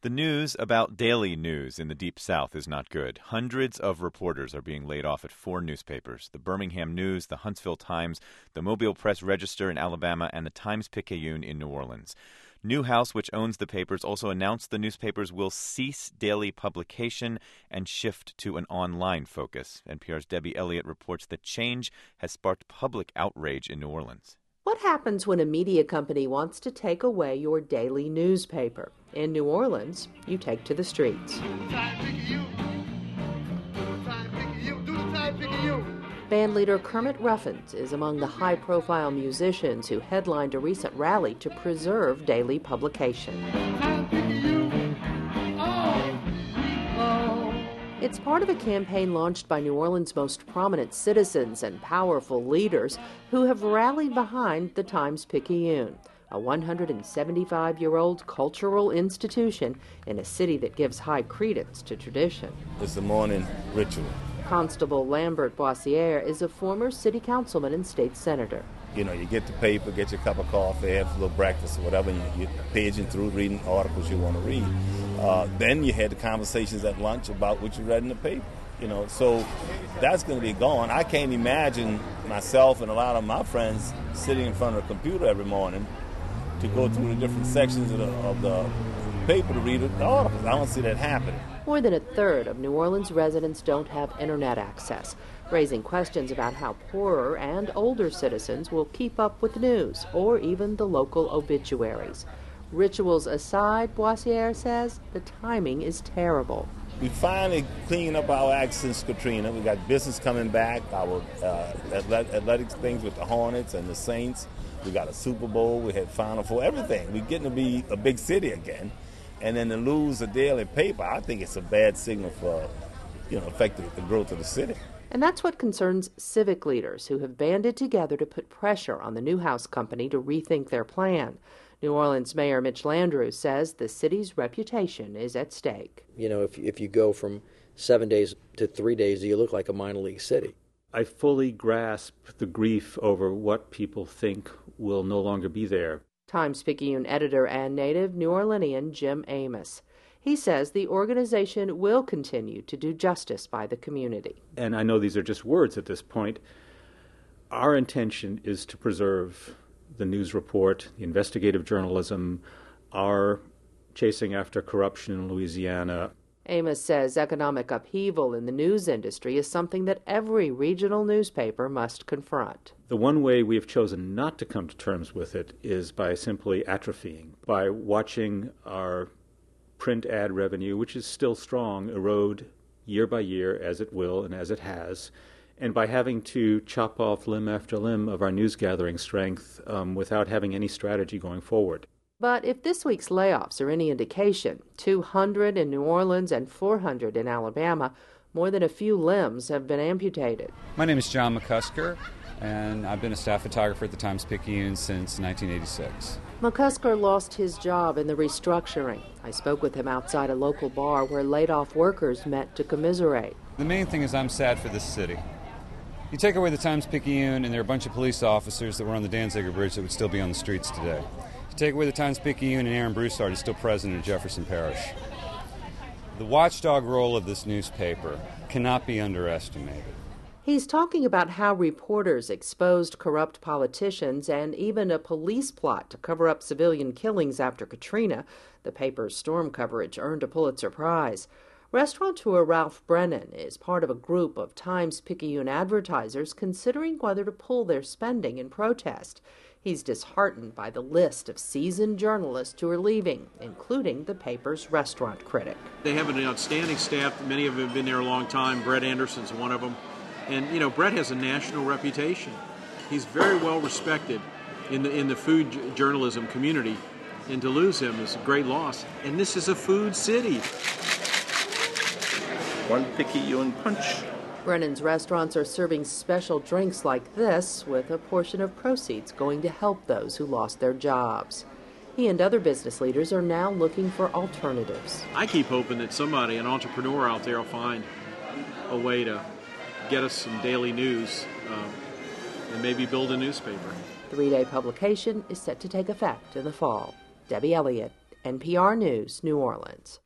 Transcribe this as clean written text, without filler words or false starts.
The news about daily news in the Deep South is not good. Hundreds of reporters are being laid off at 4 newspapers: the Birmingham News, the Huntsville Times, the Mobile Press Register in Alabama, and the Times-Picayune in New Orleans. Newhouse, which owns the papers, also announced the newspapers will cease daily publication and shift to an online focus. NPR's Debbie Elliott reports that change has sparked public outrage in New Orleans. What happens when a media company wants to take away your daily newspaper? In New Orleans, you take to the streets. Bandleader Kermit Ruffins is among the high-profile musicians who headlined a recent rally to preserve daily publication. It's part of a campaign launched by New Orleans' most prominent citizens and powerful leaders who have rallied behind the Times-Picayune, a 175-year-old cultural institution in a city that gives high credence to tradition. It's the morning ritual. Constable Lambert Boissiere is a former city councilman and state senator. You get the paper, get your cup of coffee, have a little breakfast or whatever, and you're paging through, reading articles you want to read. Then you had the conversations at lunch about what you read in the paper. So that's going to be gone. I can't imagine myself and a lot of my friends sitting in front of a computer every morning to go through the different sections of the paper to read the articles. I don't see that happening. More than a third of New Orleans residents don't have internet access, raising questions about how poorer and older citizens will keep up with news or even the local obituaries. Rituals aside, Boissiere says the timing is terrible. We finally cleaned up our act since Katrina. We got business coming back, our athletics things with the Hornets and the Saints. We got a Super Bowl, we had Final Four, everything. We're getting to be a big city again. And then to lose a daily paper, I think it's a bad signal for, affecting the growth of the city. And that's what concerns civic leaders who have banded together to put pressure on the Newhouse company to rethink their plan. New Orleans Mayor Mitch Landrieu says the city's reputation is at stake. If you go from 7 days to 3 days, you look like a minor league city. I fully grasp the grief over what people think will no longer be there. Times-Picayune editor and native New Orleanian Jim Amos. He says the organization will continue to do justice by the community. And I know these are just words at this point. Our intention is to preserve the news report, the investigative journalism, our chasing after corruption in Louisiana. Amos says economic upheaval in the news industry is something that every regional newspaper must confront. The one way we have chosen not to come to terms with it is by simply atrophying, by watching our print ad revenue, which is still strong, erode year by year as it will and as it has, and by having to chop off limb after limb of our news gathering strength without having any strategy going forward. But if this week's layoffs are any indication, 200 in New Orleans and 400 in Alabama, more than a few limbs have been amputated. My name is John McCusker, and I've been a staff photographer at the Times-Picayune since 1986. McCusker lost his job in the restructuring. I spoke with him outside a local bar where laid-off workers met to commiserate. The main thing is I'm sad for this city. You take away the Times-Picayune, and there are a bunch of police officers that were on the Danziger Bridge that would still be on the streets today. Take away the Times-Picayune, and Aaron Broussard is still president of Jefferson Parish. The watchdog role of this newspaper cannot be underestimated. He's talking about how reporters exposed corrupt politicians and even a police plot to cover up civilian killings after Katrina. The paper's storm coverage earned a Pulitzer Prize. Restaurateur Ralph Brennan is part of a group of Times-Picayune advertisers considering whether to pull their spending in protest. He's disheartened by the list of seasoned journalists who are leaving, including the paper's restaurant critic. They have an outstanding staff. Many of them have been there a long time. Brett Anderson's one of them. And, Brett has a national reputation. He's very well respected in the food journalism community. And to lose him is a great loss. And this is a food city. One Picayune punch. Brennan's restaurants are serving special drinks like this, with a portion of proceeds going to help those who lost their jobs. He and other business leaders are now looking for alternatives. I keep hoping that somebody, an entrepreneur out there, will find a way to get us some daily news and maybe build a newspaper. The 3-day publication is set to take effect in the fall. Debbie Elliott, NPR News, New Orleans.